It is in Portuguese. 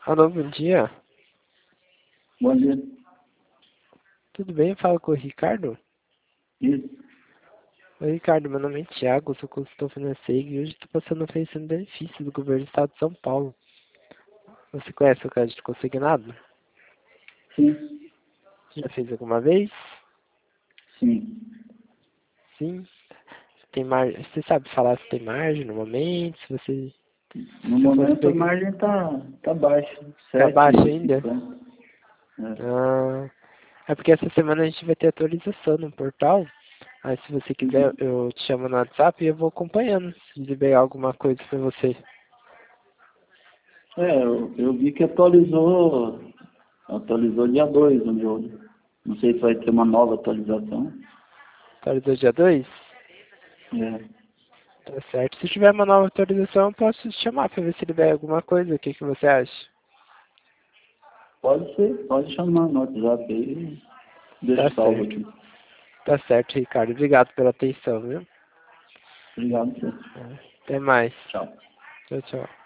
Alô, bom dia. Bom dia. Tudo bem? Fala com o Ricardo. Isso. Oi, Ricardo, meu nome é Thiago, sou consultor financeiro e hoje estou passando oferecendo benefício do governo do estado de São Paulo. Você conhece o crédito consignado? Sim. Já fez alguma vez? Sim. Sim. Tem Você sabe falar se tem margem no momento? No Se fosse momento a pegar. margem tá baixa. Tá baixo ainda? 7,50. É. Ah, é porque essa semana a gente vai ter atualização no portal. Aí se você quiser, Uhum. eu te chamo no WhatsApp e eu vou acompanhando. Se liberar alguma coisa pra você. Eu vi que atualizou dia 2 o meu. Não sei se vai ter uma nova atualização. Atualizou dia 2. É. Tá certo. Se tiver uma nova atualização, eu posso te chamar pra ver se libera alguma coisa. O que que você acha? Pode ser, pode chamar no WhatsApp aí. Tá Deixa salvo certo. aqui. Tá certo, Ricardo. Obrigado pela atenção, viu? Obrigado, senhor. Até mais. Tchau. Tchau, tchau.